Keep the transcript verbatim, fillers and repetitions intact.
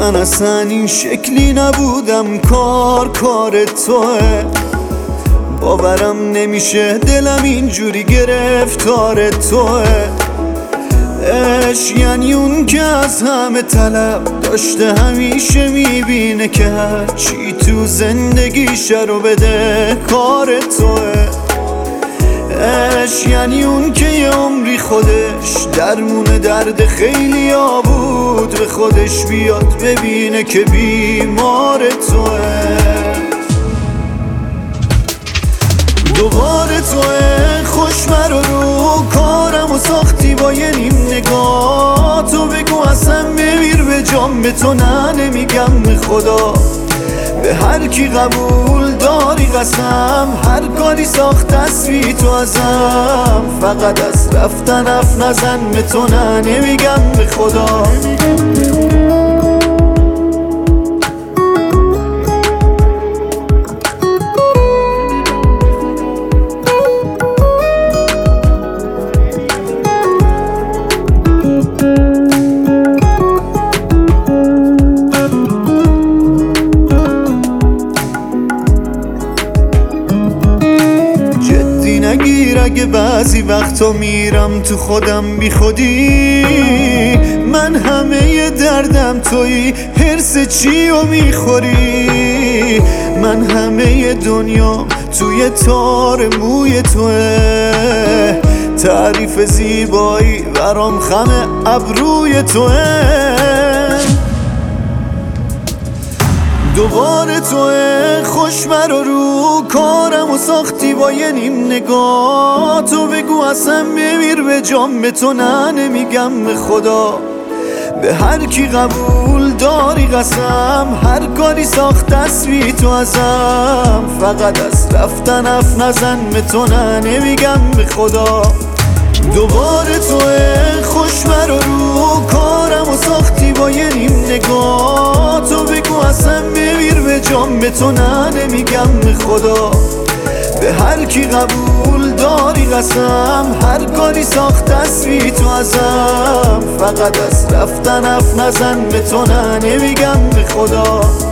من اصلا این شکلی نبودم، کار کار توه. باورم نمیشه دلم اینجوری گرفتار توه. عشق یعنی اون که از همه طلب داشته، همیشه میبینه که هرچی تو زندگیشه رو بده کار توه. عشق یعنی اون که یه عمری خودش درمون درد خیلی ها بود، به خودش بیاد ببینه که بیمار توه. دوباره توه، خوش مرا رو کارم و ساختی با یه نیم نگاه. تو بگو اصلا بمیر به جام، به تو نه نمیگم به خدا. به هر کی قبول داری قسم، هر کاری ساخت تصوی تو ازم. فقط از رفتن اف نزن، به تو نه نمیگم به خدا. نگیر اگه بعضی وقتا میرم تو خودم بی خودی. من همه دردم تویی، حرس چی رو میخوری؟ من همه دنیا توی تار موی توه. تعریف زیبایی برام خم ابروی توه. دوباره توه، خوش مرا رو کارم و ساختی با یه نیم نگاه. تو بگو اصلا بمیر به جام، به تو نه نمیگم به خدا. به هر کی قبول داری قسم، هر کاری ساخت تصوی تو ازم. فقط از رفتن اف نزن، به تو نه نمیگم به خدا. دوباره توه، خوش مرا رو کارم و ساختی با یه نیم نگاه. تو بگو اصلا بمیر به جام، به تو نه نمیگم به خدا. به هر کی قبول داری قسم، هر کاری ساخت تصوی تو ازم. فقط از رفتن اف نزن، به تو نه نمیگم به خدا.